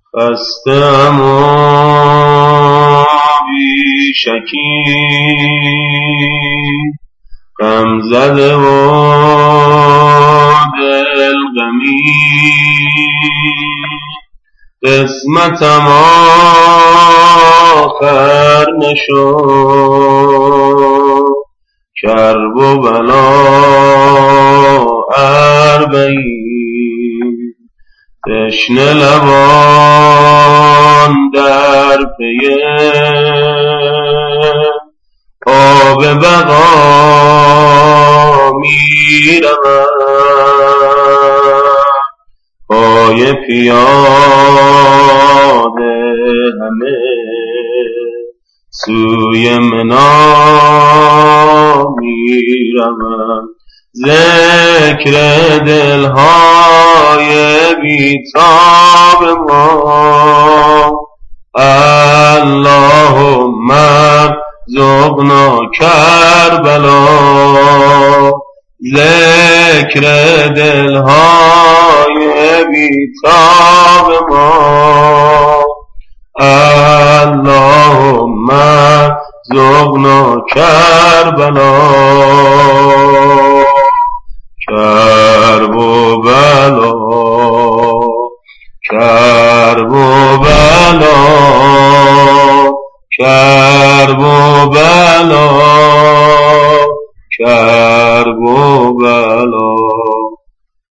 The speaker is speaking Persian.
خسته‌ام و بی شکی، غم زده و دل غمی، قسمتم آخر نشد، کرب و بلا اربعین. تشنه لبان در پی آب بقا می روند، پای پیاده همه سوی منا می روند. ذکر دلهای بیتاب ما، اللهم ارزقنا کربلا. ذکر دلهای بیتاب ما، اللهم ارزقنا کربلا. کرب و بلا، کرب و بلا،